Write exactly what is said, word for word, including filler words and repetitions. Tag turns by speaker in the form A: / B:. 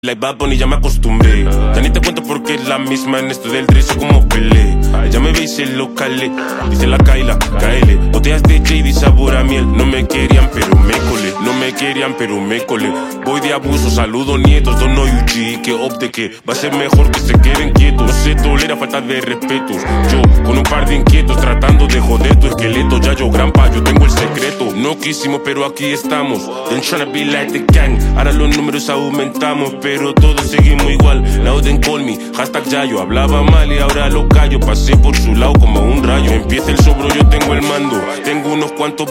A: Like Bad Bunny ya me acostumbré. Ya ni te cuento porque es la misma en esto del drill, soy como Pelé. Ella me ve y se lo calé. Dice la Kaila, Kaele. Botellas de J D sabor a miel. No me querían pero me colé. No me querían pero me colé. Voy de abuso, saludo nietos. Don't know you G, que opte que va a ser mejor que se queden quietos. No se tolera falta de respeto. Yo con un par de inquietos tratando de joder tu esqueleto. Ya yo grampa, yo tengo el secreto. No quisimos pero aquí estamos. Then tryna be like the gang. Ahora los números aumentamos, pero todos seguimos igual. Now then call me, hashtag Yayo. Hablaba mal y ahora lo callo. Pasé por su lado como un rayo. Empieza el sobro, yo tengo el mando. Tengo unos cuantos